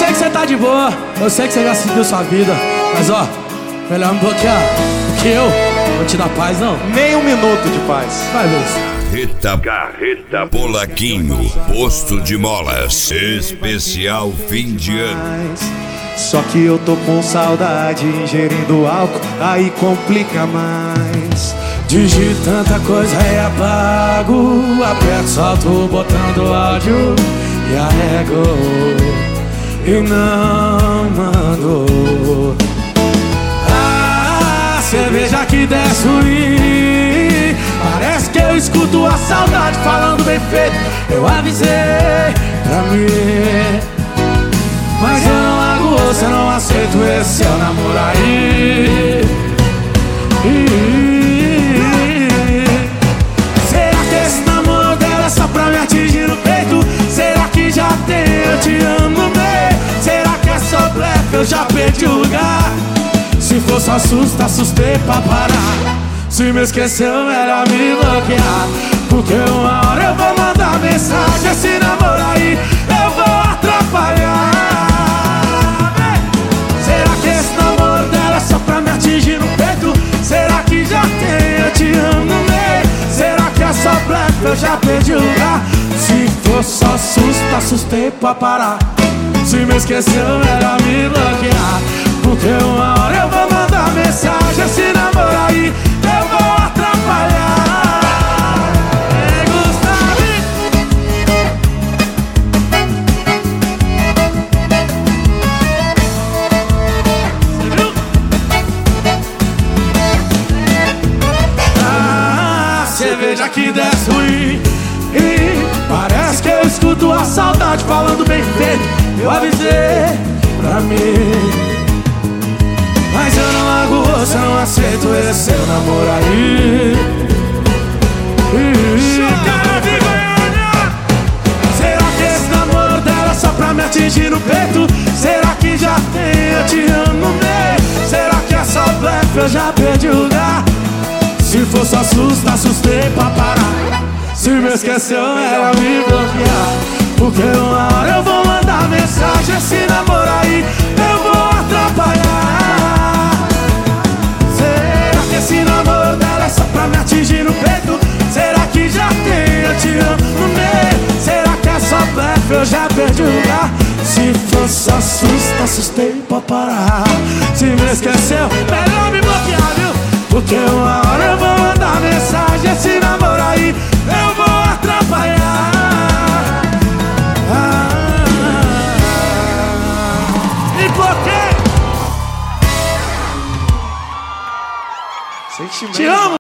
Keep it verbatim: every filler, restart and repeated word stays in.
sei que você tá de boa, eu sei que você já seguiu sua vida, mas ó, melhor me bloquear, porque eu vou te dar paz, não. Nem um minuto de paz. Vai, Luz. Carreta, carreta, Polaquinho, posto de molas, especial fim de ano. Só que eu tô com saudade, ingerindo álcool, aí complica mais. Digito tanta coisa e apago, aperto, solto o botão do áudio e arrego e não mando. Ah, cerveja que desce ruim, parece que eu escuto a saudade falando bem feito. Eu avisei pra mim, mas eu não largo você, não aceito esse seu namoro aí. Será que esse namoro dela é só pra me atingir no peito? Será que já tem eu te amo no meio? Será que é só blefe, eu já perdi o lugar? Se for só susto, assustei pra parar. Se me esqueceu, melhor me bloquear, porque uma hora eu vou mandar mensagem. Esse namoro aí eu vou atrapalhar. Será que esse namoro dela é só pra me atingir no peito? Será que já tem eu te amo no meio? Será que é só blefe, eu já perdi o lugar? Se for só susto, assustei pra parar. Se me esqueceu, melhor me bloquear, porque uma hora eu vou mandar mensagem. Esse namoro aí eu vou atrapalhar. Ei, Gustavo! Você viu? Ah, cerveja que desce ruim, e parece que eu escuto a saudade falando bem feito. Eu avisei pra mim, mas eu não largo você, não aceito esse seu namoro aí. Cara de Goiânia! Será que esse namoro dela é só pra me atingir no peito? Será que já tem eu te amo no meio? Será que é só blefe, eu já perdi o lugar? Se for só susto, assustei pra parar. Se me esqueceu, ela me bloquear, porque uma hora eu vou mandar mensagem. Esse namoro aí eu vou atrapalhar. Será que esse namoro dela é só pra me atingir no peito? Será que já tem eu te amo no meio? Será que é só blefe, eu já perdi o lugar? Se for só susto, assustei pra parar. Se me esqueceu, melhor me bloquear, viu? Porque uma hora eu vou mandar mensagem. Esse namoro aí eu vou atrapalhar. Ah, e bloqueio. Sentimento. Te amo.